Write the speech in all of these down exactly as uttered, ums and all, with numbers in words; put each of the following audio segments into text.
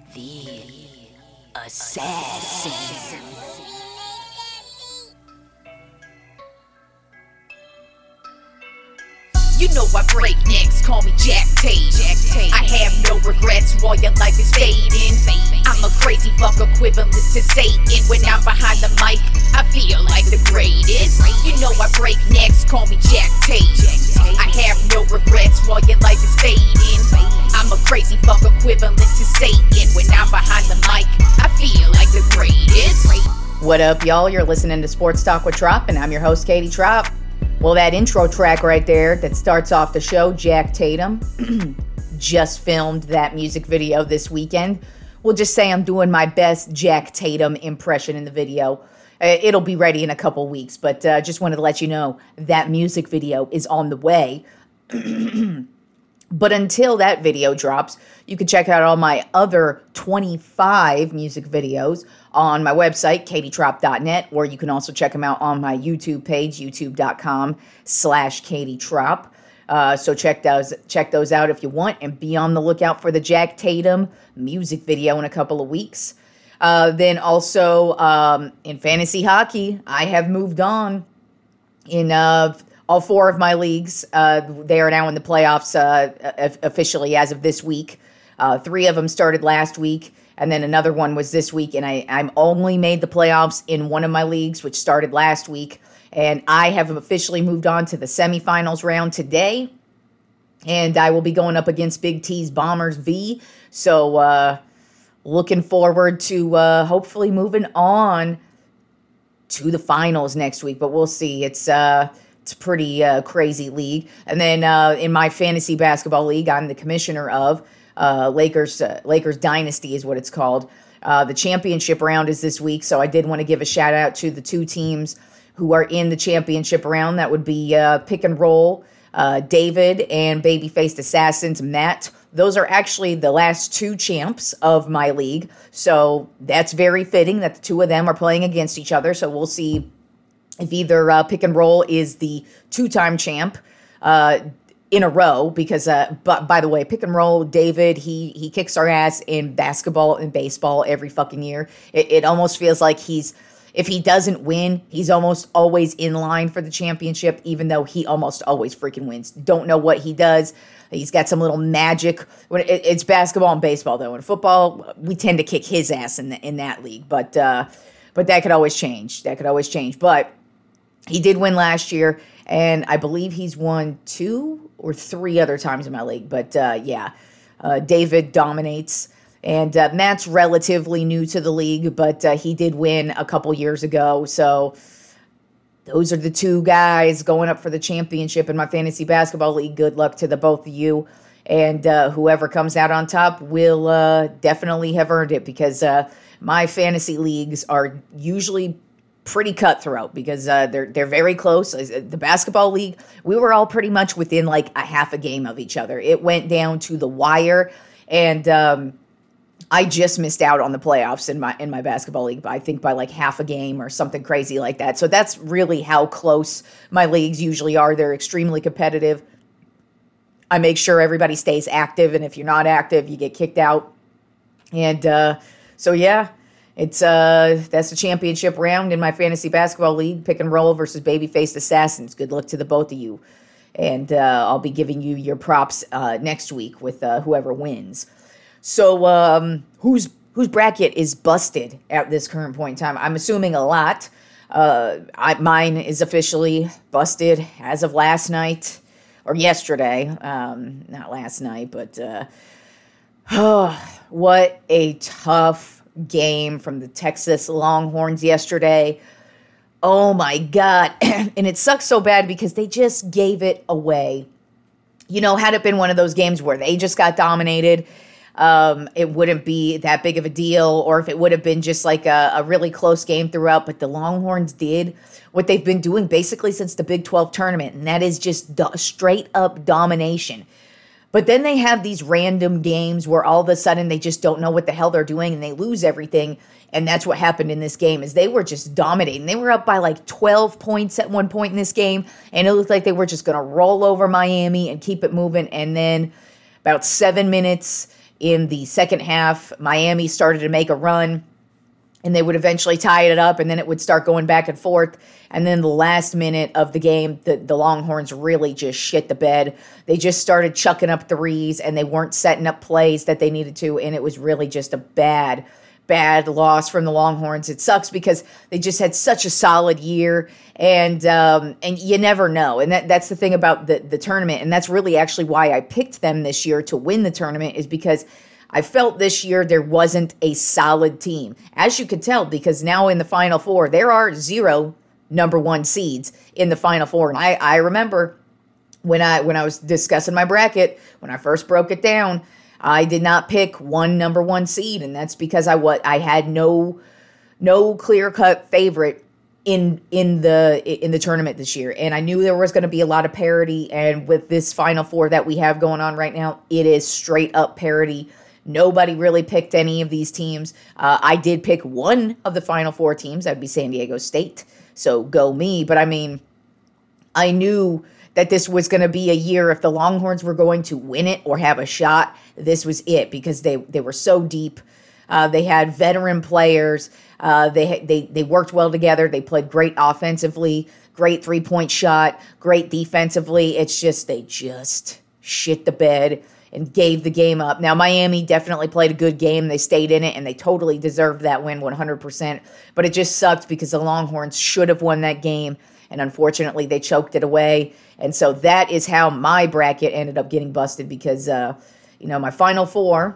The Assassin. You know I break necks, call me Jack Tate. Jack Tate. I have no regrets while your life is fading. I'm a crazy fuck equivalent to Satan. When I'm behind the mic, I feel like the greatest. You know I break necks, call me Jack Tate. I have no regrets while your life is fading. I'm a crazy fuck equivalent to Satan. When I'm behind the mic, I feel like the greatest. What up, y'all? You're listening to Sports Talk with Trop, and I'm your host, Katie Trop. Well, that intro track right there that starts off the show, Jack Tatum, just filmed that music video this weekend. We'll just say I'm doing my best Jack Tatum impression in the video. Uh, it'll be ready in a couple weeks, but uh, just wanted to let you know that music video is on the way. But until that video drops, you can check out all my other twenty-five music videos on my website, katie trop dot net, or you can also check them out on my YouTube page, youtube.com slash katietrop. Uh, so check those, check those out if you want, and be on the lookout for the Jack Tatum music video in a couple of weeks. Uh, then also um, in fantasy hockey, I have moved on in uh, all four of my leagues. Uh, they are now in the playoffs uh, officially as of this week. Uh, three of them started last week, and then another one was this week, and I, I'm only made the playoffs in one of my leagues, which started last week, and I have officially moved on to the semifinals round today, and I will be going up against Big T's Bombers V, so uh, looking forward to uh, hopefully moving on to the finals next week, but we'll see. It's uh, it's a pretty uh, crazy league, and then uh, in my fantasy basketball league, I'm the commissioner of Uh, Lakers uh, Lakers Dynasty is what it's called. Uh, the championship round is this week, so I did want to give a shout out to the two teams who are in the championship round. That would be uh, Pick and Roll, uh, David, and Babyfaced Assassins, Matt. Those are actually the last two champs of my league, so that's very fitting that the two of them are playing against each other. So we'll see if either uh, Pick and Roll is the two-time champ, uh, in a row, because, uh, but by the way, Pick and Roll, David, he he kicks our ass in basketball and baseball every fucking year. It, it almost feels like he's, if he doesn't win, he's almost always in line for the championship, even though he almost always freaking wins. Don't know what he does. He's got some little magic. When it, it's basketball and baseball, though. In football, we tend to kick his ass in the, in that league, but uh, but that could always change. That could always change. But he did win last year, and I believe he's won two or three other times in my league. But uh, yeah, uh, David dominates. And uh, Matt's relatively new to the league, but uh, he did win a couple years ago. So those are the two guys going up for the championship in my fantasy basketball league. Good luck to the both of you. And uh, whoever comes out on top will uh, definitely have earned it, because uh, my fantasy leagues are usually pretty cutthroat, because uh, they're they're very close. The basketball league, we were all pretty much within like a half a game of each other. It went down to the wire, and um, I just missed out on the playoffs in my in my basketball league, I think by like half a game or something crazy like that. So that's really how close my leagues usually are. They're extremely competitive. I make sure everybody stays active, and if you're not active, you get kicked out. And uh, so yeah. It's uh that's the championship round in my fantasy basketball league, Pick and Roll versus Babyfaced Assassins. Good luck to the both of you. And uh, I'll be giving you your props uh, next week with uh, whoever wins. So um, whose whose bracket is busted at this current point in time? I'm assuming a lot. Uh, I, mine is officially busted as of last night, or yesterday. Um, not last night, but uh, oh, what a tough game from the Texas Longhorns yesterday. Oh my God. And it sucks so bad because they just gave it away. You know, had it been one of those games where they just got dominated, um, it wouldn't be that big of a deal, or if it would have been just like a, a really close game throughout. But the Longhorns did what they've been doing basically since the Big twelve tournament, and that is just do- straight up domination. But then they have these random games where all of a sudden they just don't know what the hell they're doing and they lose everything. And that's what happened in this game, is they were just dominating. They were up by like twelve points at one point in this game, and it looked like they were just going to roll over Miami and keep it moving. And then about seven minutes in the second half, Miami started to make a run, and they would eventually tie it up, and then it would start going back and forth. And then the last minute of the game, the, the Longhorns really just shit the bed. They just started chucking up threes, and they weren't setting up plays that they needed to, and it was really just a bad, bad loss from the Longhorns. It sucks because they just had such a solid year, and um, and you never know. And that, that's the thing about the, the tournament, and that's really actually why I picked them this year to win the tournament, is because I felt this year there wasn't a solid team. As you could tell, because now in the Final Four, there are zero number one seeds in the Final Four. And I, I remember when I when I was discussing my bracket, when I first broke it down, I did not pick one number one seed, and that's because I what I had no no clear-cut favorite in in the in the tournament this year. And I knew there was going to be a lot of parity, and with this Final Four that we have going on right now, it is straight up parity. Nobody really picked any of these teams. Uh, I did pick one of the Final Four teams. That would be San Diego State. So go me. But I mean, I knew that this was going to be a year, if the Longhorns were going to win it or have a shot, this was it, because they, they were so deep. Uh, they had veteran players. Uh, they, they, they worked well together. They played great offensively, great three-point shot, great defensively. It's just, they just shit the bed and gave the game up. Now, Miami definitely played a good game. They stayed in it, and they totally deserved that win one hundred percent. But it just sucked because the Longhorns should have won that game, and unfortunately, they choked it away. And so that is how my bracket ended up getting busted, because, uh, you know, my Final Four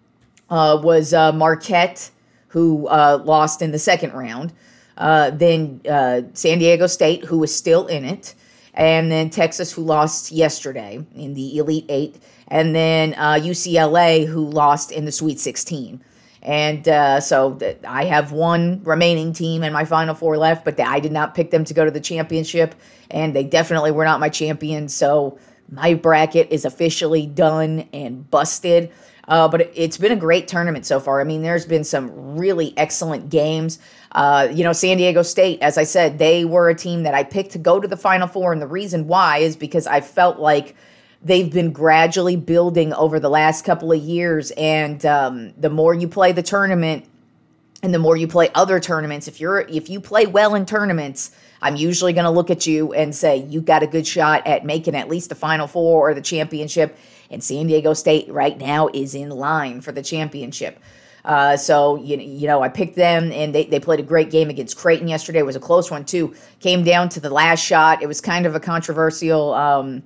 uh, was uh, Marquette, who uh, lost in the second round. Uh, then uh, San Diego State, who was still in it. And then Texas, who lost yesterday in the Elite Eight. And then uh, U C L A, who lost in the Sweet sixteen. And uh, so th- I have one remaining team in my Final Four left, but th- I did not pick them to go to the championship, and they definitely were not my champions. So my bracket is officially done and busted. Uh, but it, it's been a great tournament so far. I mean, there's been some really excellent games. Uh, you know, San Diego State, as I said, they were a team that I picked to go to the Final Four, and the reason why is because I felt like they've been gradually building over the last couple of years, and um, the more you play the tournament and the more you play other tournaments, if you're if you play well in tournaments, I'm usually going to look at you and say, you got a good shot at making at least the Final Four or the championship, and San Diego State right now is in line for the championship. Uh, so, you, you know, I picked them, and they, they played a great game against Creighton yesterday. It was a close one, too. Came down to the last shot. It was kind of a controversial um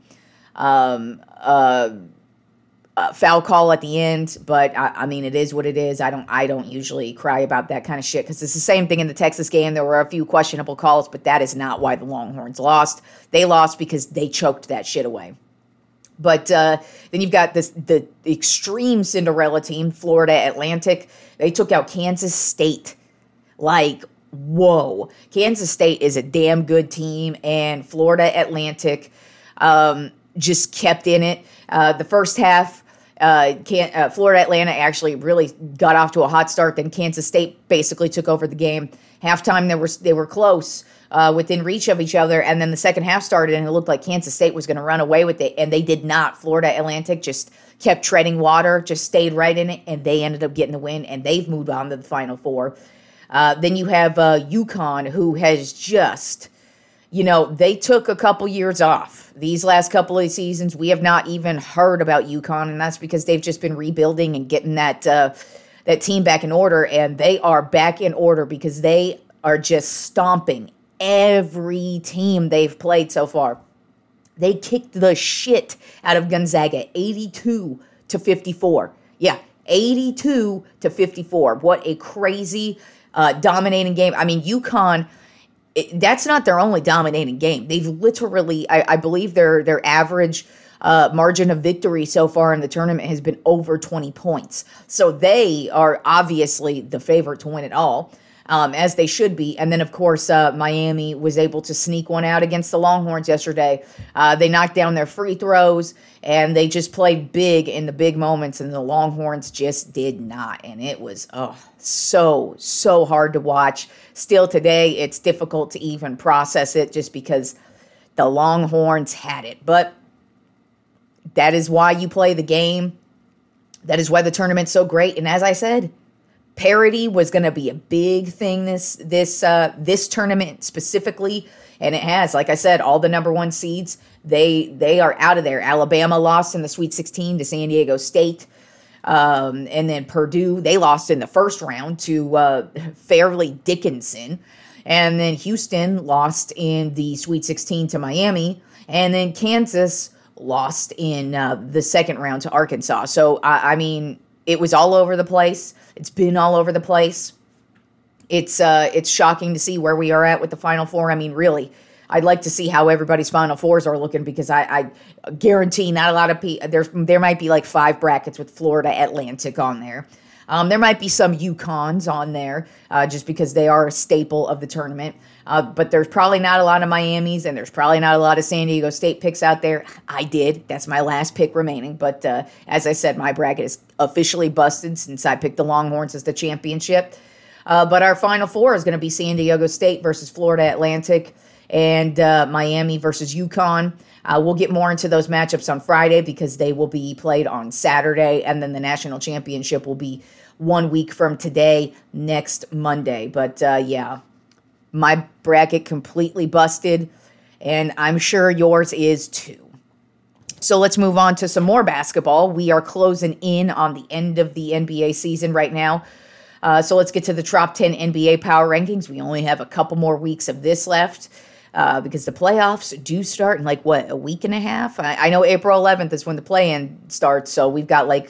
Um, uh, uh, foul call at the end, but I, I mean, it is what it is. I don't, I don't usually cry about that kind of shit, because it's the same thing in the Texas game. There were a few questionable calls, but that is not why the Longhorns lost. They lost because they choked that shit away. But uh, then you've got this the extreme Cinderella team, Florida Atlantic. They took out Kansas State. Like, whoa. Kansas State is a damn good team, and Florida Atlantic um, just kept in it. Uh, the first half, uh, can, uh, Florida Atlantic actually really got off to a hot start. Then Kansas State basically took over the game. Halftime, they were they were close, uh, within reach of each other. And then the second half started, and it looked like Kansas State was going to run away with it, and they did not. Florida Atlantic just kept treading water, just stayed right in it, and they ended up getting the win, and they've moved on to the Final Four. Uh, then you have uh, UConn, who has just, you know, they took a couple years off. These last couple of seasons, we have not even heard about UConn, and that's because they've just been rebuilding and getting that uh, that team back in order, and they are back in order because they are just stomping every team they've played so far. They kicked the shit out of Gonzaga, eighty-two to fifty-four. Yeah, eighty-two to fifty-four. What a crazy, uh, dominating game. I mean, UConn, it, that's not their only dominating game. They've literally, I, I believe their their average uh, margin of victory so far in the tournament has been over twenty points. So they are obviously the favorite to win it all, um, as they should be. And then, of course, uh, Miami was able to sneak one out against the Longhorns yesterday. Uh, they knocked down their free throws, and they just played big in the big moments, and the Longhorns just did not. And it was oh, so, so hard to watch. Still today, it's difficult to even process it just because the Longhorns had it. But that is why you play the game. That is why the tournament's so great. And as I said, parity was going to be a big thing this this uh, this tournament specifically, and it has. Like I said, all the number one seeds, they they are out of there. Alabama lost in the Sweet sixteen to San Diego State, um, and then Purdue, they lost in the first round to uh, Fairleigh Dickinson, and then Houston lost in the Sweet sixteen to Miami, and then Kansas lost in uh, the second round to Arkansas. So, I, I mean, it was all over the place. It's been all over the place. It's uh, it's shocking to see where we are at with the Final Four. I mean, really, I'd like to see how everybody's Final Fours are looking, because I, I guarantee not a lot of people, there's, there might be like five brackets with Florida Atlantic on there. Um, there might be some UConns on there uh, just because they are a staple of the tournament. Uh, but there's probably not a lot of Miamis, and there's probably not a lot of San Diego State picks out there. I did. That's my last pick remaining. But uh, as I said, my bracket is officially busted since I picked the Longhorns as the championship. Uh, but our Final Four is going to be San Diego State versus Florida Atlantic, and uh, Miami versus UConn. Uh, we'll get more into those matchups on Friday because they will be played on Saturday, and then the national championship will be one week from today, next Monday. But uh, yeah, my bracket completely busted, and I'm sure yours is too. So let's move on to some more basketball. We are closing in on the end of the N B A season right now. Uh, so let's get to the top ten N B A power rankings. We only have a couple more weeks of this left. Uh, because the playoffs do start in like, what, a week and a half? I, I know April eleventh is when the play-in starts, so we've got like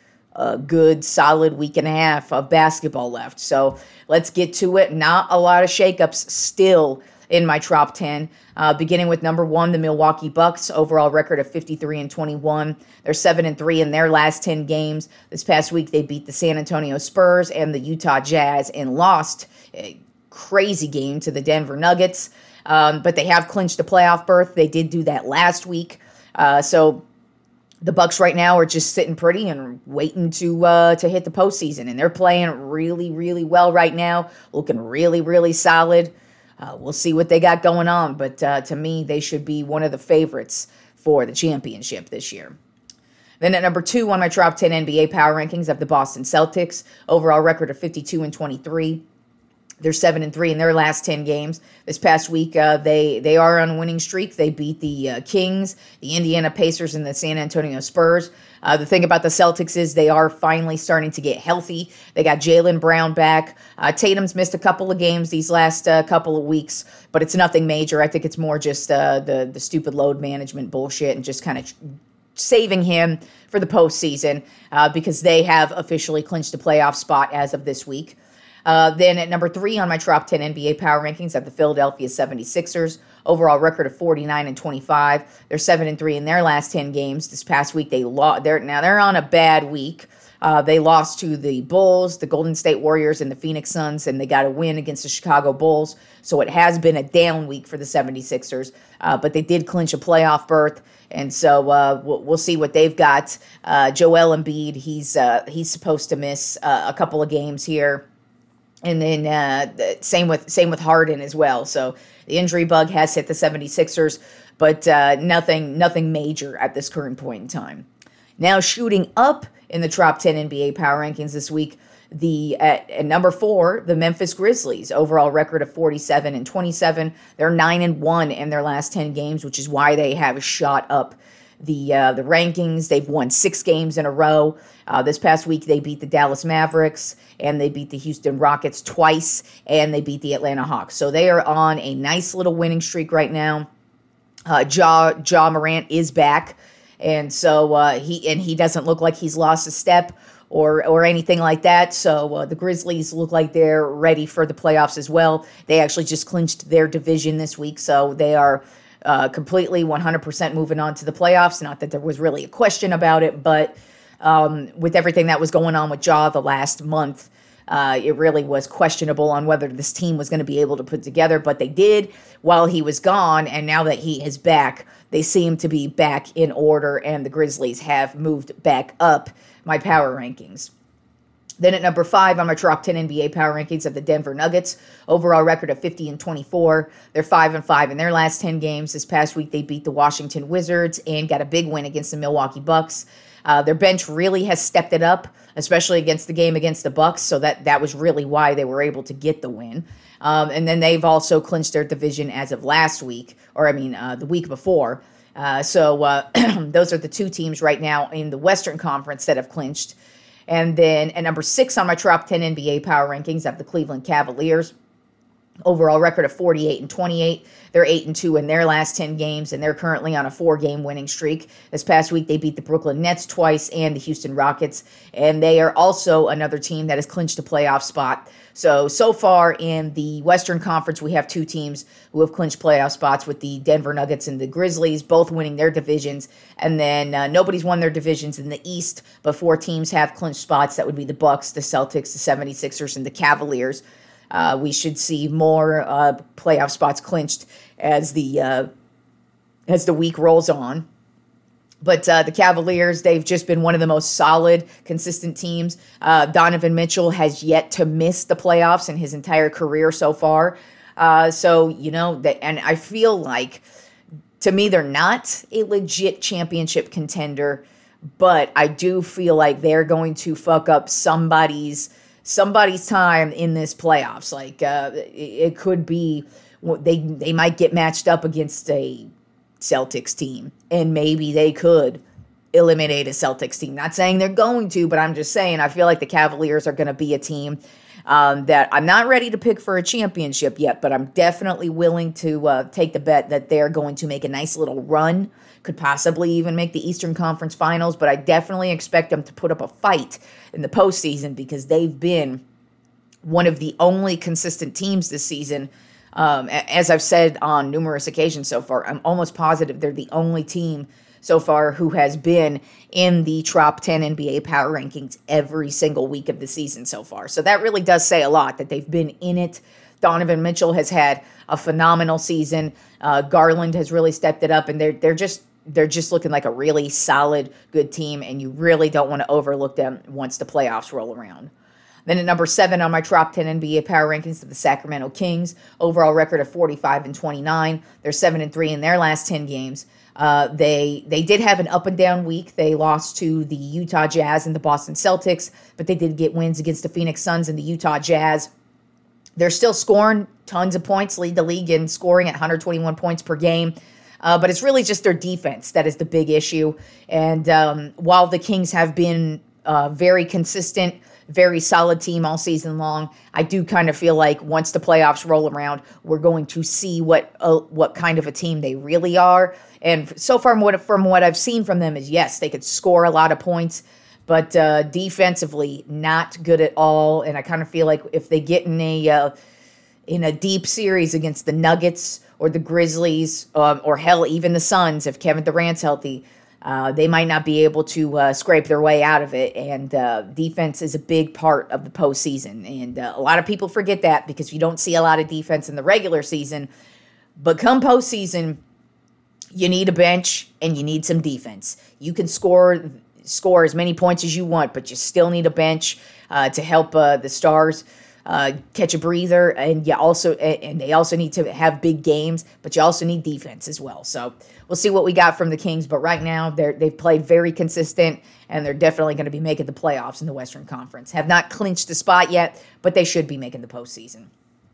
a good solid week and a half of basketball left. So let's get to it. Not a lot of shakeups still in my top ten. Uh, beginning with number one, the Milwaukee Bucks, overall record of fifty-three and twenty-one. They're seven and three in their last ten games. This past week, they beat the San Antonio Spurs and the Utah Jazz and lost a crazy game to the Denver Nuggets. Um, but they have clinched a playoff berth. They did do that last week. Uh, so the Bucks right now are just sitting pretty and waiting to uh, to hit the postseason. And they're playing really, really well right now, looking really, really solid. Uh, we'll see what they got going on. But uh, to me, they should be one of the favorites for the championship this year. Then at number two on my top ten N B A power rankings of the Boston Celtics, overall record of fifty-two and twenty-three. They're seven and three in their last ten games. This past week, uh, they they are on a winning streak. They beat the uh, Kings, the Indiana Pacers, and the San Antonio Spurs. Uh, the thing about the Celtics is they are finally starting to get healthy. They got Jaylen Brown back. Uh, Tatum's missed a couple of games these last uh, couple of weeks, but it's nothing major. I think it's more just uh, the the stupid load management bullshit and just kind of saving him for the postseason uh, because they have officially clinched a playoff spot as of this week. Uh, then at number three on my top ten N B A power rankings, I have the Philadelphia seventy-sixers. Overall record of forty-nine and twenty-five. They're seven and three in their last ten games. This past week, they lost. They're now they're on a bad week. Uh, they lost to the Bulls, the Golden State Warriors, and the Phoenix Suns, and they got a win against the Chicago Bulls. So it has been a down week for the seventy-sixers, uh, but they did clinch a playoff berth. And so uh, we'll, we'll see what they've got. Uh, Joel Embiid, he's uh, he's supposed to miss uh, a couple of games here. And then uh, same with same with Harden as well. So the injury bug has hit the seventy-sixers, but uh, nothing nothing major at this current point in time. Now shooting up in the top ten N B A power rankings this week, the at, at number four, the Memphis Grizzlies, overall record of forty-seven and twenty-seven. They're nine and one in their last ten games, which is why they have shot up the uh, the rankings. They've won six games in a row. Uh, this past week, they beat the Dallas Mavericks, and they beat the Houston Rockets twice, and they beat the Atlanta Hawks. So they are on a nice little winning streak right now. Uh, Ja, Ja Morant is back, and so uh, he and he doesn't look like he's lost a step or or anything like that. So uh, the Grizzlies look like they're ready for the playoffs as well. They actually just clinched their division this week, so they are uh, completely one hundred percent moving on to the playoffs. Not that there was really a question about it, but um, with everything that was going on with Ja the last month, Uh, it really was questionable on whether this team was going to be able to put together, but they did while he was gone, and now that he is back, they seem to be back in order, and the Grizzlies have moved back up my power rankings. Then at number five on my top ten N B A power rankings of the Denver Nuggets, overall record of fifty and twenty-four. They're five and five in their last ten games. This past week, they beat the Washington Wizards and got a big win against the Milwaukee Bucks. Uh, their bench really has stepped it up, especially against the game against the Bucks. So that that was really why they were able to get the win. Um, and then they've also clinched their division as of last week, or I mean uh, the week before. Uh, so uh, those are the two teams right now in the Western Conference that have clinched. And then at number six on my top ten N B A power rankings, I have the Cleveland Cavaliers. Overall record of forty-eight and twenty-eight. They're eight and two in their last ten games, and they're currently on a four-game winning streak. This past week, they beat the Brooklyn Nets twice and the Houston Rockets, and they are also another team that has clinched a playoff spot. So, so far in the Western Conference, we have two teams who have clinched playoff spots with the Denver Nuggets and the Grizzlies, both winning their divisions. And then uh, nobody's won their divisions in the East, but four teams have clinched spots. That would be the Bucks, the Celtics, the seventy-sixers, and the Cavaliers. Uh, we should see more uh, playoff spots clinched as the uh, as the week rolls on. But uh, the Cavaliers, they've just been one of the most solid, consistent teams. Uh, Donovan Mitchell has yet to miss the playoffs in his entire career so far. Uh, so, you know, that, and I feel like, to me, they're not a legit championship contender, but I do feel like they're going to fuck up somebody's somebody's time in this playoffs. Like, uh, it, it could be, they they might get matched up against a Celtics team, and maybe they could eliminate a Celtics team. Not saying they're going to, but I'm just saying I feel like the Cavaliers are going to be a team um, that I'm not ready to pick for a championship yet, but I'm definitely willing to uh, take the bet that they're going to make a nice little run, could possibly even make the Eastern Conference Finals, but I definitely expect them to put up a fight in the postseason because they've been one of the only consistent teams this season. Um, as I've said on numerous occasions so far, I'm almost positive they're the only team so far who has been in the top ten N B A power rankings every single week of the season so far. So that really does say a lot that they've been in it. Donovan Mitchell has had a phenomenal season. Uh, Garland has really stepped it up, and they're they're just they're just looking like a really solid, good team, and you really don't want to overlook them once the playoffs roll around. Then at number seven on my top ten N B A power rankings of the Sacramento Kings, overall record of forty-five and twenty-nine. They're seven and three in their last ten games. Uh, they they did have an up and down week. They lost to the Utah Jazz and the Boston Celtics, but they did get wins against the Phoenix Suns and the Utah Jazz. They're still scoring tons of points, lead the league in scoring at one hundred twenty-one points per game. Uh, but it's really just their defense that is the big issue. And um, while the Kings have been uh, very consistent, very solid team all season long, I do kind of feel like once the playoffs roll around, we're going to see what uh, what kind of a team they really are. And so far, from what, from what I've seen from them is, yes, they could score a lot of points, but uh, defensively, not good at all. And I kind of feel like if they get in a uh, in a deep series against the Nuggets or the Grizzlies, um, or hell, even the Suns, if Kevin Durant's healthy, Uh, they might not be able to uh, scrape their way out of it, and uh, defense is a big part of the postseason. And uh, a lot of people forget that because you don't see a lot of defense in the regular season. But come postseason, you need a bench and you need some defense. You can score score as many points as you want, but you still need a bench uh, to help uh, the Stars uh, catch a breather. And you also and they also need to have big games, but you also need defense as well. So we'll see what we got from the Kings, but right now they're, they've played very consistent, and they're definitely going to be making the playoffs in the Western Conference. Have not clinched the spot yet, but they should be making the postseason.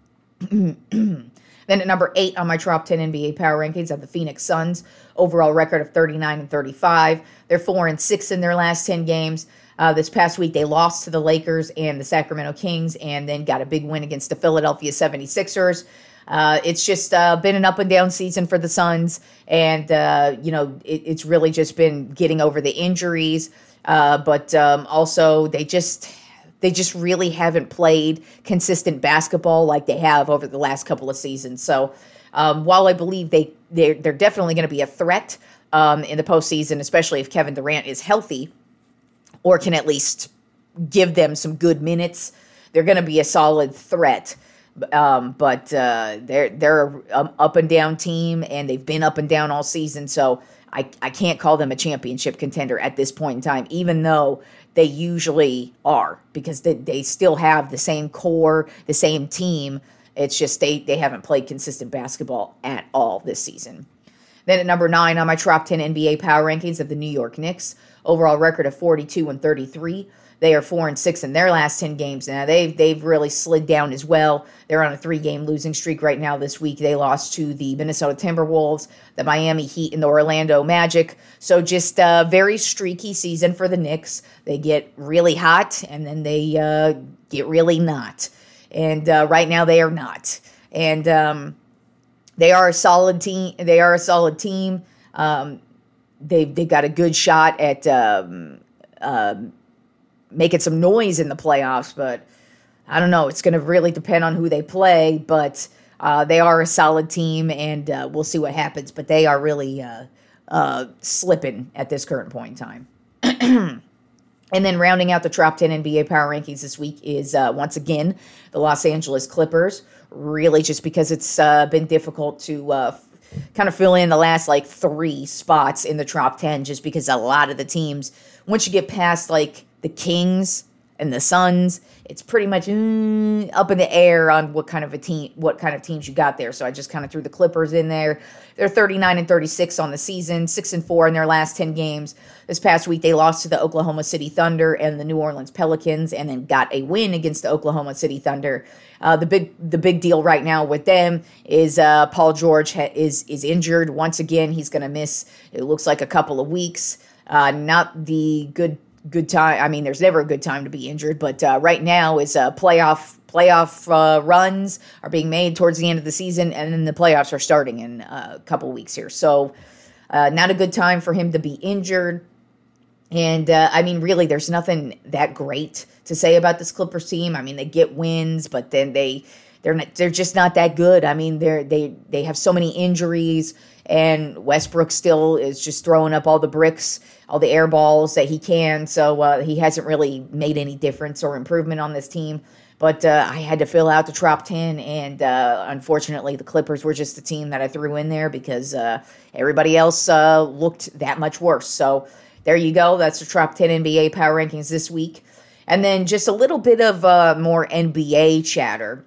Then at number eight on my top ten N B A power rankings, I have the Phoenix Suns. Overall record of thirty-nine and thirty-five. They're four and six in their last ten games. Uh, this past week, they lost to the Lakers and the Sacramento Kings, and then got a big win against the Philadelphia seventy-sixers. Uh, it's just uh, been an up and down season for the Suns, and uh, you know it, it's really just been getting over the injuries. Uh, but um, also, they just they just really haven't played consistent basketball like they have over the last couple of seasons. So um, while I believe they they're, they're definitely going to be a threat um, in the postseason, especially if Kevin Durant is healthy or can at least give them some good minutes, they're going to be a solid threat. Um, but uh, they're they're an up and down team, and they've been up and down all season. So I, I can't call them a championship contender at this point in time, even though they usually are, because they, they still have the same core, the same team. It's just they, they haven't played consistent basketball at all this season. Then at number nine on my top ten N B A power rankings of the New York Knicks. overall record of forty-two and thirty-three. They are four and six in their last ten games. Now they've they've really slid down as well. They're on a three-game losing streak right now. This week they lost to the Minnesota Timberwolves, the Miami Heat, and the Orlando Magic. So just a very streaky season for the Knicks. They get really hot and then they uh, get really not. And uh, right now they are not. And um, they are a solid team. They are a solid team. Um, they they got a good shot at. Um, uh, making some noise in the playoffs, but I don't know. It's going to really depend on who they play, but uh, they are a solid team, and uh, we'll see what happens. But they are really uh, uh, slipping at this current point in time. And then rounding out the top ten N B A power rankings this week is, uh, once again, the Los Angeles Clippers, really just because it's uh, been difficult to uh, kind of fill in the last, like, three spots in the top ten, just because a lot of the teams, once you get past, like, the Kings and the Suns, it's pretty much mm, up in the air on what kind of a team, what kind of teams you got there. So I just kind of threw the Clippers in there. They're thirty-nine and thirty-six on the season, six and four in their last ten games. This past week they lost to the Oklahoma City Thunder and the New Orleans Pelicans, and then got a win against the Oklahoma City Thunder. Uh, the big, the big deal right now with them is uh, Paul George ha- is is injured once again. He's going to miss. It looks like a couple of weeks. Uh, not the good. Good time. I mean, there's never a good time to be injured, but uh, right now is uh, playoff playoff uh, runs are being made towards the end of the season, and then the playoffs are starting in uh, a couple weeks here. So, uh, not a good time for him to be injured. And uh, I mean, really, there's nothing that great to say about this Clippers team. I mean, they get wins, but then they they're not, they're just not that good. I mean, they're they they have so many injuries. And Westbrook still is just throwing up all the bricks, all the air balls that he can. So uh, he hasn't really made any difference or improvement on this team. But uh, I had to fill out the top ten. And uh, unfortunately, the Clippers were just the team that I threw in there because uh, everybody else uh, looked that much worse. So there you go. That's the top ten N B A power rankings this week. And then just a little bit of uh, more N B A chatter.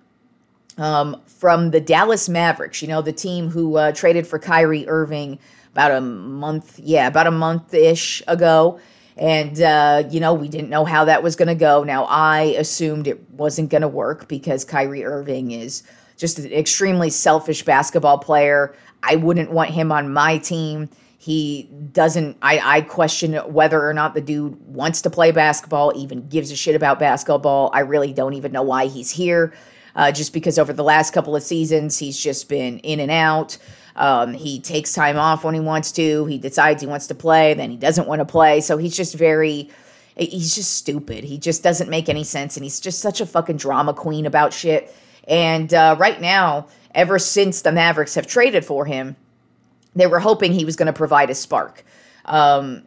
Um, from the Dallas Mavericks, you know, the team who uh, traded for Kyrie Irving about a month, yeah, about a month-ish ago. And, uh, you know, we didn't know how that was going to go. Now, I assumed it wasn't going to work because Kyrie Irving is just an extremely selfish basketball player. I wouldn't want him on my team. He doesn't, I, I question whether or not the dude wants to play basketball, even gives a shit about basketball. I really don't even know why he's here. Uh, just because over the last couple of seasons, he's just been in and out. Um, he takes time off when he wants to. He decides he wants to play, then he doesn't want to play. So he's just very, he's just stupid. He just doesn't make any sense. And he's just such a fucking drama queen about shit. And uh, right now, ever since the Mavericks have traded for him, they were hoping he was going to provide a spark. Um,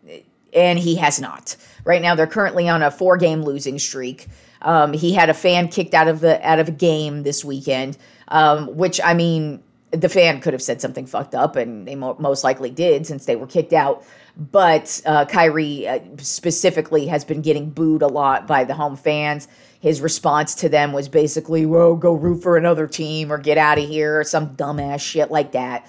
and he has not. Right now, they're currently on a four-game losing streak. Um, he had a fan kicked out of the out of a game this weekend, um, which, I mean, the fan could have said something fucked up, and they mo- most likely did since they were kicked out. But uh, Kyrie uh, specifically has been getting booed a lot by the home fans. His response to them was basically, well, go root for another team or get out of here or some dumbass shit like that.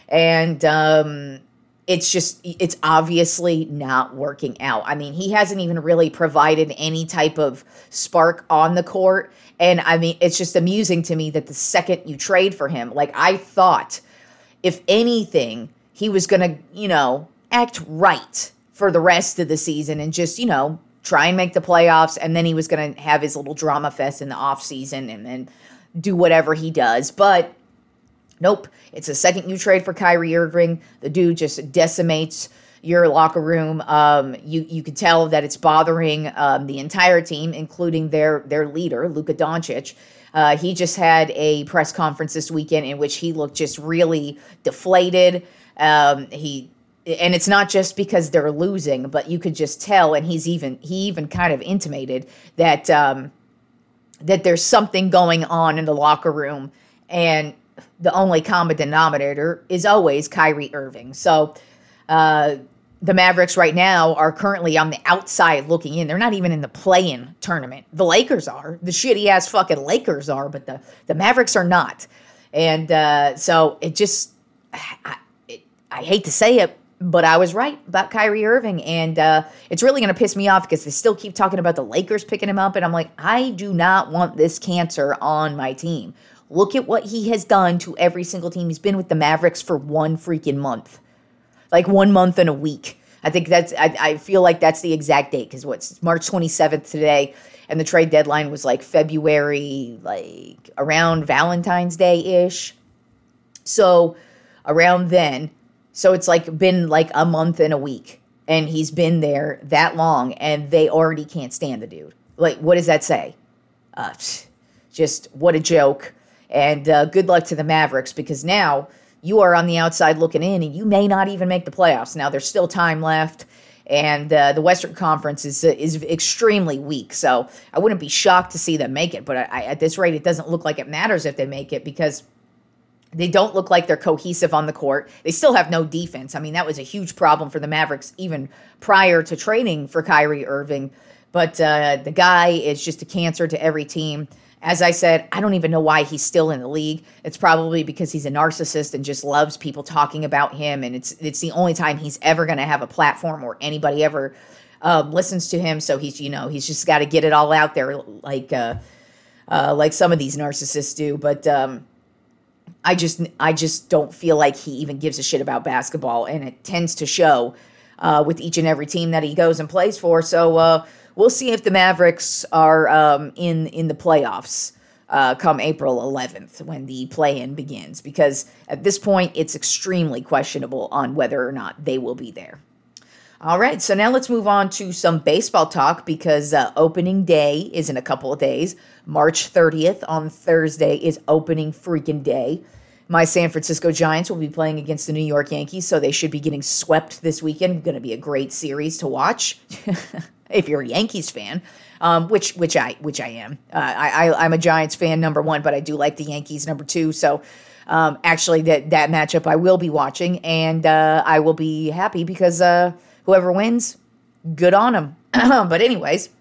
And um, it's just, it's obviously not working out. I mean, he hasn't even really provided any type of spark on the court. And I mean, it's just amusing to me that the second you trade for him, like I thought, if anything, he was going to, you know, act right for the rest of the season and just, you know, try and make the playoffs. And then he was going to have his little drama fest in the off season and then do whatever he does. But nope, it's the second you trade for Kyrie Irving, the dude just decimates your locker room. Um, you you can tell that it's bothering um, the entire team, including their their leader, Luka Doncic. Uh, he just had a press conference this weekend in which he looked just really deflated. Um, he and it's not just because they're losing, but you could just tell. And he's even he even kind of intimated that um, that there's something going on in the locker room, and the only common denominator is always Kyrie Irving. So uh, the Mavericks right now are currently on the outside looking in. They're not even in the play-in tournament. The Lakers are. The shitty-ass fucking Lakers are, but the, the Mavericks are not. And uh, so it just, I, it, I hate to say it, But I was right about Kyrie Irving, and uh, it's really going to piss me off because they still keep talking about the Lakers picking him up, and I'm like, I do not want this cancer on my team. Look at what he has done to every single team. He's been with the Mavericks for one freaking month, like one month and a week. I think that's, I, I feel like that's the exact date because what's March twenty-seventh today, and the trade deadline was like February, like around Valentine's Day-ish. So around then, so it's like been like a month and a week, and he's been there that long, and they already can't stand the dude. Like, what does that say? Uh, just what a joke. And uh, good luck to the Mavericks, because now you are on the outside looking in, and you may not even make the playoffs. Now, there's still time left, and uh, the Western Conference is uh, is extremely weak, so I wouldn't be shocked to see them make it. But I, I, at this rate, it doesn't look like it matters if they make it, because they don't look like they're cohesive on the court. They still have no defense. I mean, that was a huge problem for the Mavericks even prior to trading for Kyrie Irving. But uh, the guy is just a cancer to every team. As I said, I don't even know why he's still in the league. It's probably because he's a narcissist and just loves people talking about him. And it's it's the only time he's ever going to have a platform or anybody ever uh, listens to him. So he's, you know, he's just got to get it all out there like uh, uh, like some of these narcissists do. But um I just I just don't feel like he even gives a shit about basketball, and it tends to show uh, with each and every team that he goes and plays for. So uh, we'll see if the Mavericks are um, in in the playoffs uh, come April eleventh when the play-in begins, because at this point it's extremely questionable on whether or not they will be there. All right, so now let's move on to some baseball talk, because uh, opening day is in a couple of days. March thirtieth on Thursday is opening freaking day. My San Francisco Giants will be playing against the New York Yankees, so they should be getting swept this weekend. Going to be a great series to watch if you're a Yankees fan, um, which which I which I am. Uh, I, I I'm a Giants fan, number one, but I do like the Yankees, number two. So um, actually, that that matchup I will be watching, and uh, I will be happy because. Uh, Whoever wins, good on them. But anyways,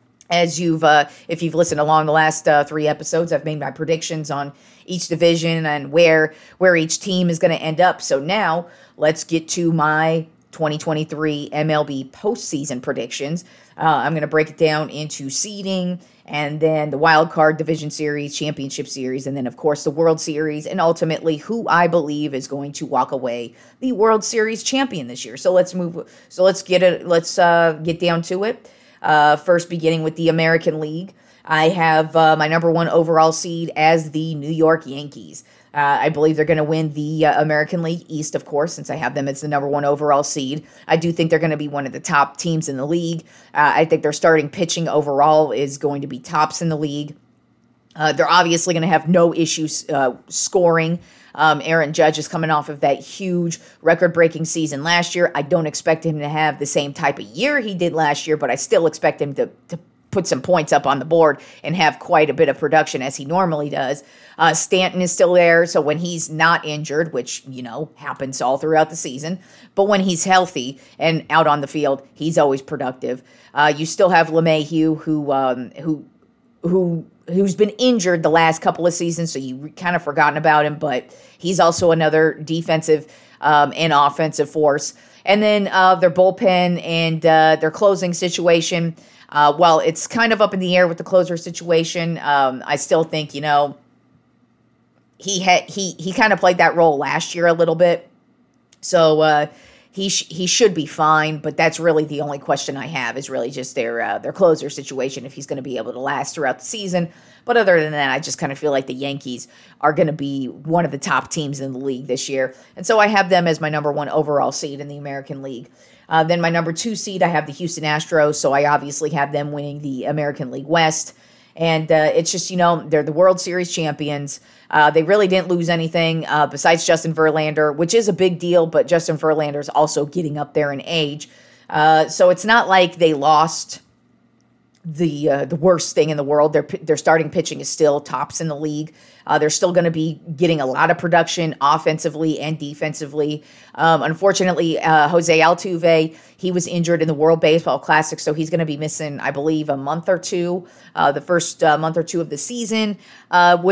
as you've, uh, if you've listened along the last uh, three episodes, I've made my predictions on each division and where where each team is going to end up. So now let's get to my twenty twenty-three M L B postseason predictions. Uh, I'm going to break it down into seeding, and then the wild card division series, championship series, and then of course the World Series, and ultimately who I believe is going to walk away the World Series champion this year. So let's move. So let's get it. Let's uh, get down to it. Uh, first, beginning with the American League, I have uh, my number one overall seed as the New York Yankees. Uh, I believe they're going to win the uh, American League East, of course, since I have them as the number one overall seed. I do think they're going to be one of the top teams in the league. Uh, I think their starting pitching overall is going to be tops in the league. Uh, they're obviously going to have no issues uh, scoring. Um, Aaron Judge is coming off of that huge record-breaking season last year. I don't expect him to have the same type of year he did last year, but I still expect him to, to put some points up on the board and have quite a bit of production as he normally does. Uh, Stanton is still there, so when he's not injured, which, you know, happens all throughout the season, but when he's healthy and out on the field, he's always productive. Uh, you still have LeMahieu, who um, who who who's been injured the last couple of seasons, so you kind of forgotten about him, but he's also another defensive um, and offensive force. And then uh, their bullpen and uh, their closing situation, uh, while it's kind of up in the air with the closer situation, um, I still think, you know, he had he he kind of played that role last year a little bit. So uh, he sh- he should be fine, but that's really the only question I have is really just their uh, their closer situation, if he's going to be able to last throughout the season. But other than that, I just kind of feel like the Yankees are going to be one of the top teams in the league this year. And so I have them as my number one overall seed in the American League. Uh, then my number two seed, I have the Houston Astros, so I obviously have them winning the American League West. And uh, it's just, you know, they're the World Series champions. Uh, they really didn't lose anything uh, besides Justin Verlander, which is a big deal, but Justin Verlander is also getting up there in age. Uh, so it's not like they lost the uh, the worst thing in the world. Their their starting pitching is still tops in the league. Uh, they're still going to be getting a lot of production offensively and defensively. Um, unfortunately, uh, Jose Altuve, he was injured in the World Baseball Classic, so he's going to be missing, I believe, a month or two, uh, the first uh, month or two of the season, uh, which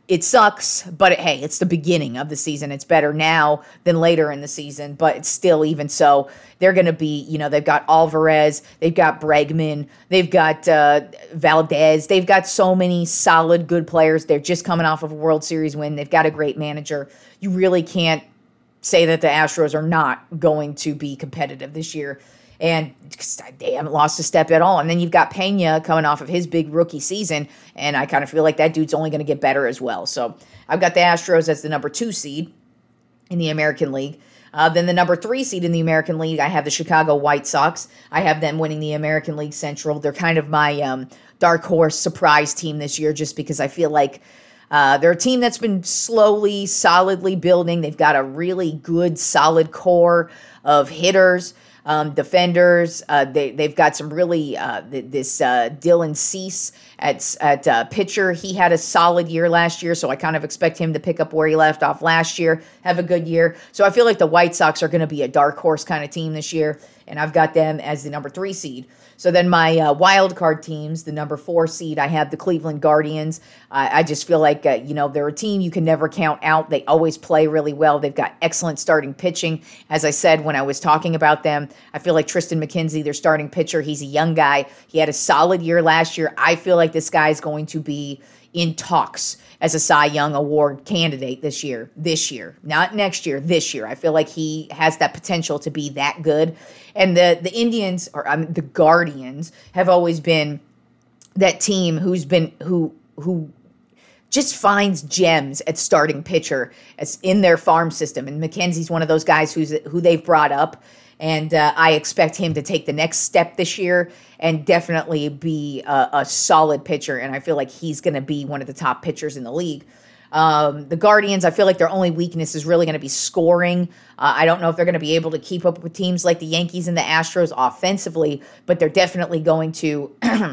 it sucks, but it, hey, it's the beginning of the season. It's better now than later in the season, but it's still, even so, they're going to be, you know, they've got Alvarez, they've got Bregman, they've got uh, Valdez, they've got so many solid, good players. They're just coming off of a World Series win. They've got a great manager. You really can't say that the Astros are not going to be competitive this year. And they haven't lost a step at all. And then you've got Pena coming off of his big rookie season, and I kind of feel like that dude's only going to get better as well. So I've got the Astros as the number two seed in the American League. Uh, then the number three seed in the American League, I have the Chicago White Sox. I have them winning the American League Central. They're kind of my um, dark horse surprise team this year, just because I feel like uh, they're a team that's been slowly, solidly building. They've got a really good, solid core of hitters. Um, defenders, uh, they, they've got some really, uh, th- this uh, Dylan Cease at, at uh, pitcher. He had a solid year last year, so I kind of expect him to pick up where he left off last year, have a good year. So I feel like the White Sox are going to be a dark horse kind of team this year, and I've got them as the number three seed. So then my uh, wild card teams, the number four seed, I have the Cleveland Guardians. Uh, I just feel like, uh, you know, they're a team you can never count out. They always play really well. They've got excellent starting pitching. As I said when I was talking about them, I feel like Tristan McKenzie, their starting pitcher, he's a young guy. He had a solid year last year. I feel like this guy is going to be in talks as a Cy Young Award candidate this year. This year. Not next year, this year. I feel like he has that potential to be that good. And the, the Indians, or I mean, the Guardians, have always been that team who's been, who, who just finds gems at starting pitcher as in their farm system. And McKenzie's one of those guys who's who they've brought up. And uh, I expect him to take the next step this year and definitely be a, a solid pitcher. And I feel like he's going to be one of the top pitchers in the league. Um, the Guardians, I feel like their only weakness is really going to be scoring. Uh, I don't know if they're going to be able to keep up with teams like the Yankees and the Astros offensively, but they're definitely going to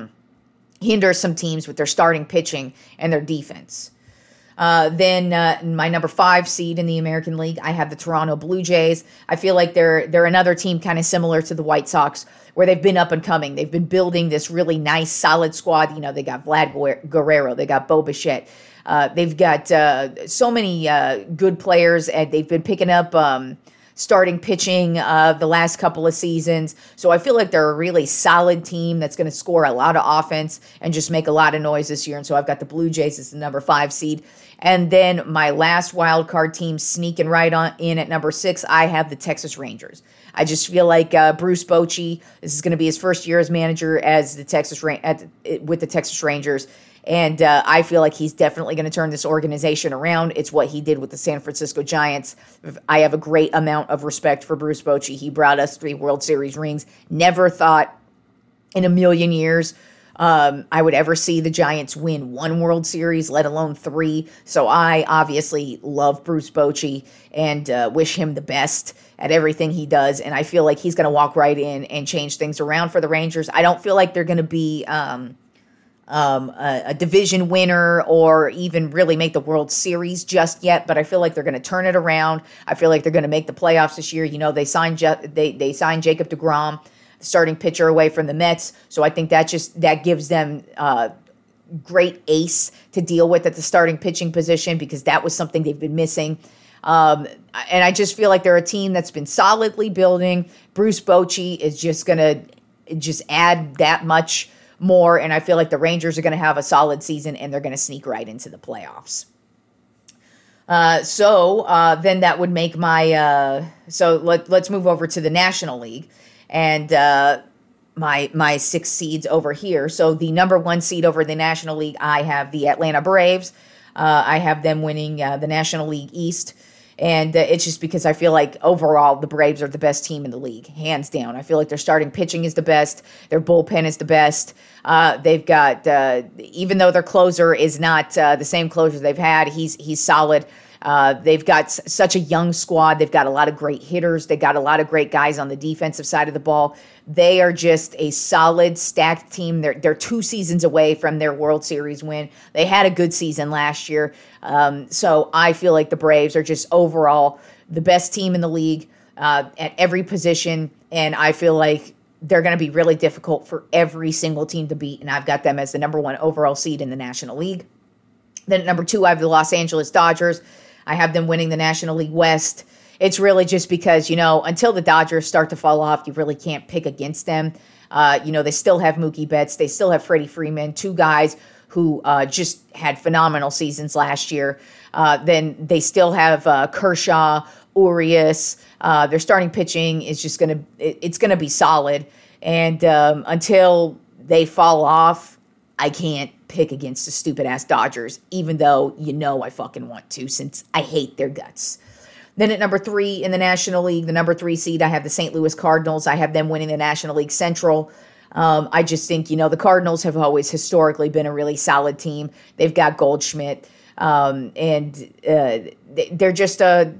hinder some teams with their starting pitching and their defense. Uh, then uh, my number five seed in the American League, I have the Toronto Blue Jays. I feel like they're they're another team kind of similar to the White Sox, where they've been up and coming. They've been building this really nice, solid squad. You know, they got Vlad Guerrero, they got Bo Bichette. Uh, they've got uh, so many uh, good players, and they've been picking up um, starting pitching uh, the last couple of seasons. So I feel like they're a really solid team that's going to score a lot of offense and just make a lot of noise this year. And so I've got the Blue Jays as the number five seed. And then my last wild card team sneaking right on in at number six, I have the Texas Rangers. I just feel like uh, Bruce Bochy, this is going to be his first year as manager as the Texas at, with the Texas Rangers. And uh, I feel like he's definitely going to turn this organization around. It's what he did with the San Francisco Giants. I have a great amount of respect for Bruce Bochy. He brought us three World Series rings. Never thought in a million years um, I would ever see the Giants win one World Series, let alone three. So I obviously love Bruce Bochy and uh, wish him the best at everything he does. And I feel like he's going to walk right in and change things around for the Rangers. I don't feel like they're going to be Um, Um, a, a division winner or even really make the World Series just yet, but I feel like they're going to turn it around. I feel like they're going to make the playoffs this year. You know, they signed Je- they they signed Jacob deGrom, the starting pitcher, away from the Mets, so I think that just that gives them uh, great ace to deal with at the starting pitching position, because that was something they've been missing. Um, and I just feel like they're a team that's been solidly building. Bruce Bochy is just going to just add that much more, and I feel like the Rangers are going to have a solid season, and they're going to sneak right into the playoffs. Uh, so uh, then that would make my uh, so let, let's move over to the National League, and uh, my my six seeds over here. So the number one seed over the National League, I have the Atlanta Braves. Uh, I have them winning uh, the National League East. And uh, it's just because I feel like overall the Braves are the best team in the league, hands down. I feel like their starting pitching is the best. Their bullpen is the best. Uh, they've got, uh, even though their closer is not uh, the same closer they've had, he's he's solid. Uh, they've got s- such a young squad. They've got a lot of great hitters. They got a lot of great guys on the defensive side of the ball. They are just a solid, stacked team. They're they're two seasons away from their World Series win. They had a good season last year. Um, so I feel like the Braves are just overall the best team in the league uh, at every position. And I feel like they're going to be really difficult for every single team to beat. And I've got them as the number one overall seed in the National League. Then at number two, I have the Los Angeles Dodgers. I have them winning the National League West. It's really just because, you know, until the Dodgers start to fall off, you really can't pick against them. Uh, you know, they still have Mookie Betts. They still have Freddie Freeman, two guys who uh, just had phenomenal seasons last year. Uh, then they still have uh, Kershaw, Urias. Uh, their starting pitching is just going to, it, it's going to be solid. And um, until they fall off, I can't pick against the stupid-ass Dodgers, even though you know I fucking want to, since I hate their guts. Then at number three in the National League, the number three seed, I have the Saint Louis Cardinals. I have them winning the National League Central. Um, I just think, you know, the Cardinals have always historically been a really solid team. They've got Goldschmidt, um, and uh, they're just a,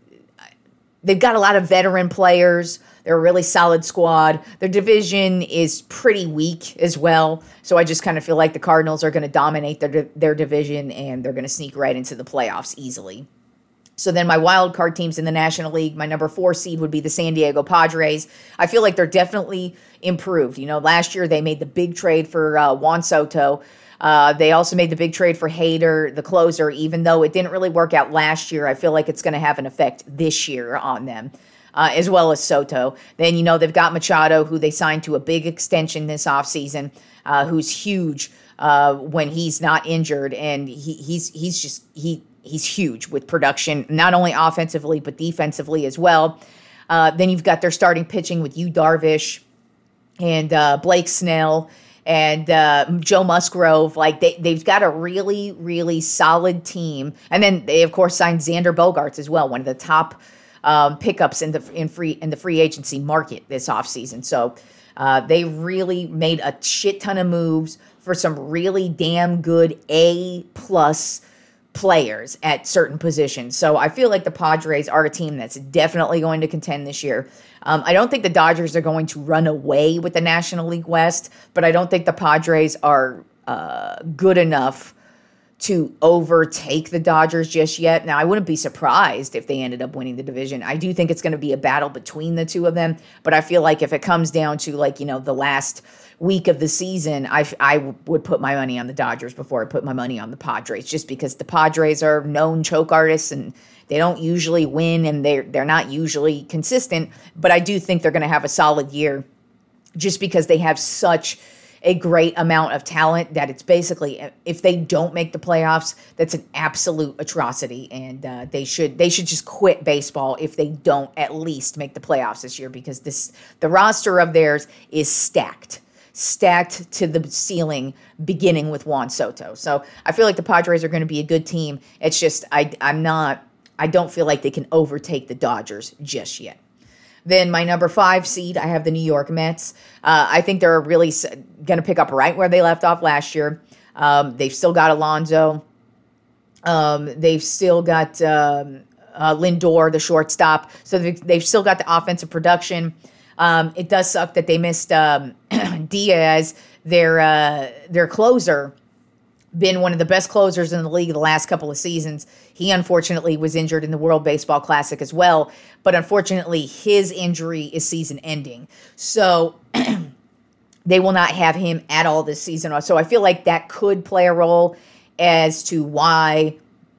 they've got a lot of veteran players. They're a really solid squad. Their division is pretty weak as well. So I just kind of feel like the Cardinals are going to dominate their, their division, and they're going to sneak right into the playoffs easily. So then my wild card teams in the National League, my number four seed would be the San Diego Padres. I feel like they're definitely improved. You know, last year they made the big trade for uh, Juan Soto. Uh, they also made the big trade for Hader, the closer, even though it didn't really work out last year. I feel like it's going to have an effect this year on them, uh, as well as Soto. Then, you know, they've got Machado, who they signed to a big extension this offseason, uh, who's huge uh, when he's not injured. And he, he's he's just, he he's huge with production, not only offensively, but defensively as well. Uh, then you've got their starting pitching with Yu Darvish and uh, Blake Snell and uh, Joe Musgrove. Like they, they've got a really, really solid team. And then they, of course, signed Xander Bogaerts as well, one of the top um, pickups in the in free in the free agency market this offseason. So uh, they really made a shit ton of moves for some really damn good A-plus players at certain positions. So I feel like the Padres are a team that's definitely going to contend this year. Um, I don't think the Dodgers are going to run away with the National League West, but I don't think the Padres are uh, good enough to overtake the Dodgers just yet. Now, I wouldn't be surprised if they ended up winning the division. I do think it's going to be a battle between the two of them, but I feel like if it comes down to, like, you know, the last week of the season, I, I would put my money on the Dodgers before I put my money on the Padres, just because the Padres are known choke artists and they don't usually win and they're, they're not usually consistent, but I do think they're going to have a solid year just because they have such a great amount of talent that it's basically, if they don't make the playoffs, that's an absolute atrocity, and uh, they should they should just quit baseball if they don't at least make the playoffs this year, because this the roster of theirs is stacked. stacked to the ceiling, beginning with Juan Soto. So I feel like the Padres are going to be a good team. It's just I, I'm not, I don't feel like they can overtake the Dodgers just yet. Then my number five seed, I have the New York Mets. Uh, I think they're really going to pick up right where they left off last year. Um, they've still got Alonso. Um, they've still got um, uh, Lindor, the shortstop. So they've, they've still got the offensive production. Um, it does suck that they missed um, Diaz, their uh, their closer, been one of the best closers in the league the last couple of seasons. He unfortunately was injured in the World Baseball Classic as well, but unfortunately his injury is season ending. So they will not have him at all this season. So I feel like that could play a role as to why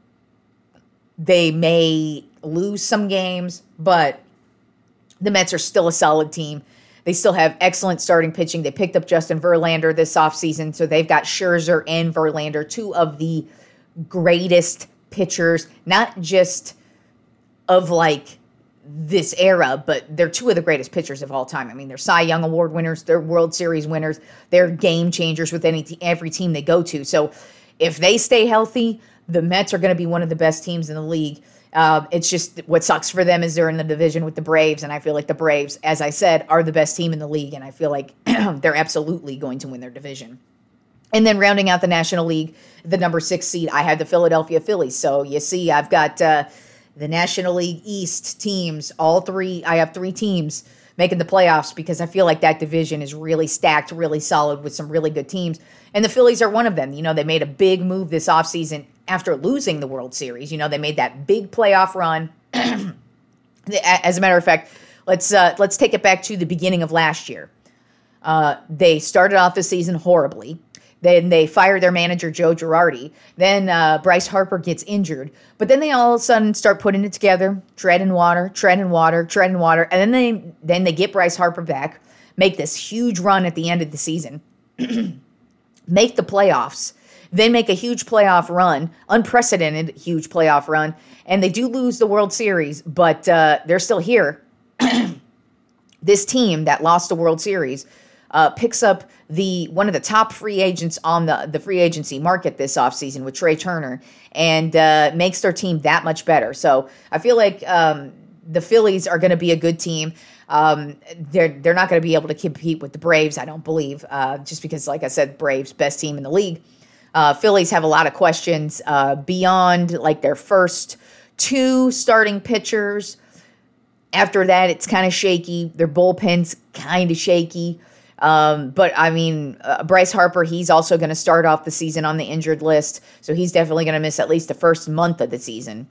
they may lose some games, but the Mets are still a solid team. They still have excellent starting pitching. They picked up Justin Verlander this offseason, so they've got Scherzer and Verlander, two of the greatest pitchers, not just of like this era, but they're two of the greatest pitchers of all time. I mean, they're Cy Young Award winners, they're World Series winners, they're game changers with any te- every team they go to. So if they stay healthy, the Mets are going to be one of the best teams in the league. Uh, it's just what sucks for them is they're in the division with the Braves, and I feel like the Braves, as I said, are the best team in the league, and I feel like they're absolutely going to win their division. And then rounding out the National League, the number six seed, I had the Philadelphia Phillies. So you see, I've got uh, the National League East teams, all three. I have three teams making the playoffs because I feel like that division is really stacked, really solid with some really good teams. And the Phillies are one of them. You know, they made a big move this offseason after losing the World Series. You know, they made that big playoff run. As a matter of fact, let's uh, let's take it back to the beginning of last year. Uh, they started off the season horribly. Then they fire their manager, Joe Girardi. Then uh, Bryce Harper gets injured. But then they all of a sudden start putting it together, treading water, treading water, treading water. And then they then they get Bryce Harper back, make this huge run at the end of the season, make the playoffs, then make a huge playoff run, unprecedented huge playoff run. And they do lose the World Series, but uh, they're still here. This team that lost the World Series Uh, picks up the one of the top free agents on the, the free agency market this offseason with Trey Turner, and uh, makes their team that much better. So I feel like um, the Phillies are going to be a good team. Um, they're they're not going to be able to compete with the Braves, I don't believe, uh, just because, like I said, Braves best team in the league. Uh, Phillies have a lot of questions uh, beyond like their first two starting pitchers. After that, it's kind of shaky. Their bullpen's kind of shaky. Um, but I mean, uh, Bryce Harper, he's also going to start off the season on the injured list. So he's definitely going to miss at least the first month of the season,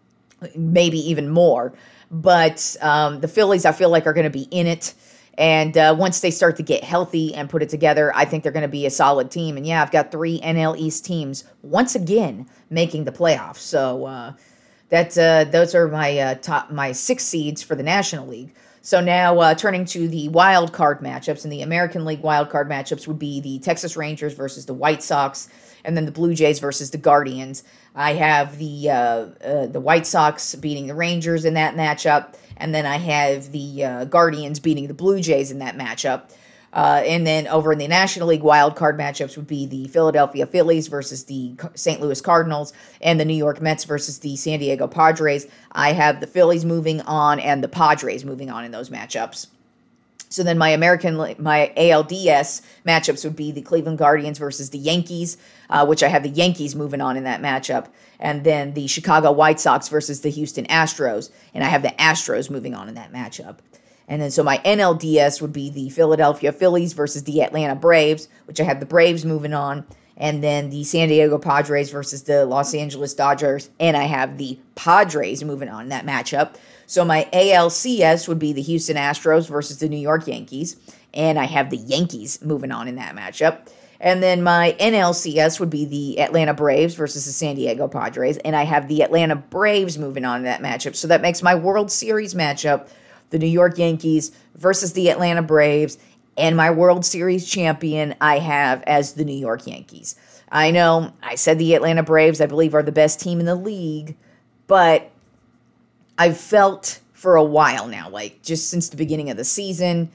maybe even more. But um, the Phillies, I feel like, are going to be in it. And uh, once they start to get healthy and put it together, I think they're going to be a solid team. And yeah, I've got three N L East teams once again making the playoffs. So uh, that uh, those are my uh, top my six seeds for the National League. So now uh, turning to the wild card matchups, and the American League wild card matchups would be the Texas Rangers versus the White Sox, and then the Blue Jays versus the Guardians. I have the uh, uh, the White Sox beating the Rangers in that matchup, and then I have the uh, Guardians beating the Blue Jays in that matchup. Uh, and then over in the National League wild card matchups would be the Philadelphia Phillies versus the Saint Louis Cardinals, and the New York Mets versus the San Diego Padres. I have the Phillies moving on and the Padres moving on in those matchups. So then my American, my A L D S matchups would be the Cleveland Guardians versus the Yankees, uh, which I have the Yankees moving on in that matchup. And then the Chicago White Sox versus the Houston Astros, and I have the Astros moving on in that matchup. And then so my N L D S would be the Philadelphia Phillies versus the Atlanta Braves, which I have the Braves moving on. And then the San Diego Padres versus the Los Angeles Dodgers, and I have the Padres moving on in that matchup. So my A L C S would be the Houston Astros versus the New York Yankees, and I have the Yankees moving on in that matchup. And then my N L C S would be the Atlanta Braves versus the San Diego Padres, and I have the Atlanta Braves moving on in that matchup. So that makes my World Series matchup the New York Yankees versus the Atlanta Braves, and my World Series champion I have as the New York Yankees. I know I said the Atlanta Braves, I believe, are the best team in the league, but I've felt for a while now, like just since the beginning of the season,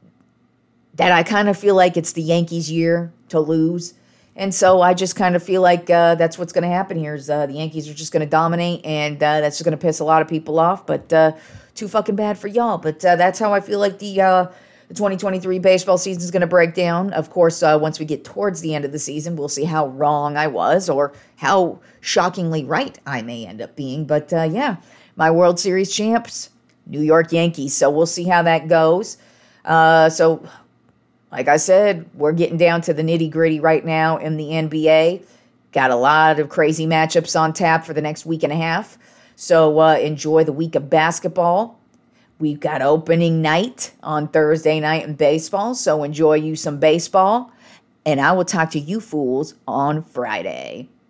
that I kind of feel like it's the Yankees' year to lose. And so I just kind of feel like uh, that's what's going to happen here is uh, the Yankees are just going to dominate, and uh, that's just going to piss a lot of people off. But uh, too fucking bad for y'all. But uh, that's how I feel like the uh, the twenty twenty-three baseball season is going to break down. Of course, uh, once we get towards the end of the season, we'll see how wrong I was or how shockingly right I may end up being. But uh, yeah, my World Series champs, New York Yankees. So we'll see how that goes. Uh, so... Like I said, we're getting down to the nitty-gritty right now in the N B A. Got a lot of crazy matchups on tap for the next week and a half. So uh, enjoy the week of basketball. We've got opening night on Thursday night in baseball, so enjoy you some baseball. And I will talk to you fools on Friday.